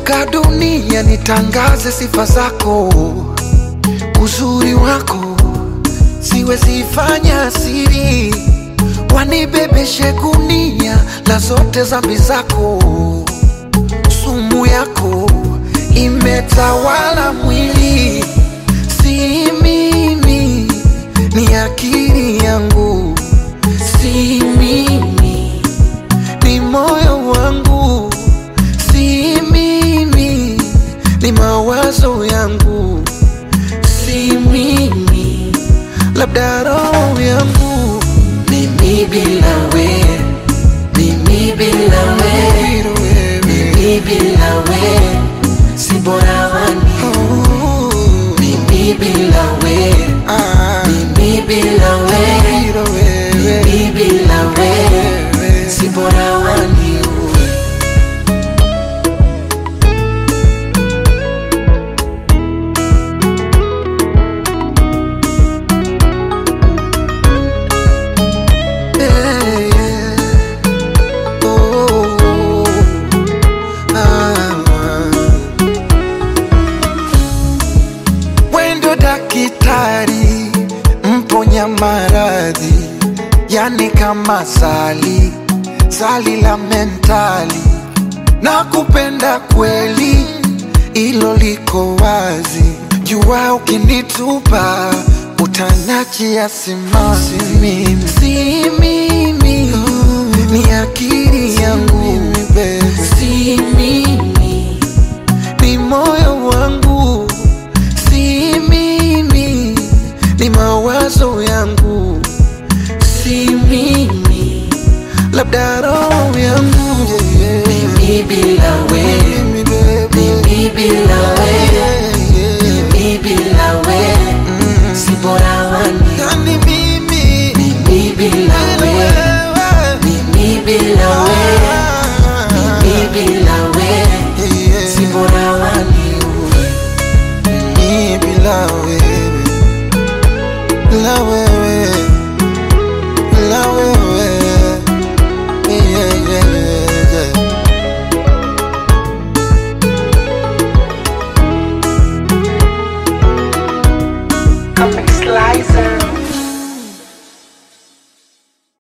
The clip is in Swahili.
nikizunguka dunia nitangaze sifa zako, uzuri wako siwezi fanya siri, wanibebeshe gunia la zote dhambi zako. Sumu yako imetawala mwili, si mimi, ni akili yangu, si mimi, ni moyo wangu, si mimi, ni mawazo yangu, si mimi, labda roho yangu. Mimi bila we, mimi bila we, mimi bila we, si bora wani. Mimi bila we, mimi bila we, mimi bila we, si bora wani. Daktari mponya maradhi, yani kama zali la mentali. Na kupenda kweli, ilo liko wazi. Jua ukinitupa, utanachia simanzi. Si mimi, ni akili yangu, si mimi, ni moyo wangu, si mimi, ni mawazo yangu, si mimi, labda roho yangu. Mimi bila we, mimi bila we,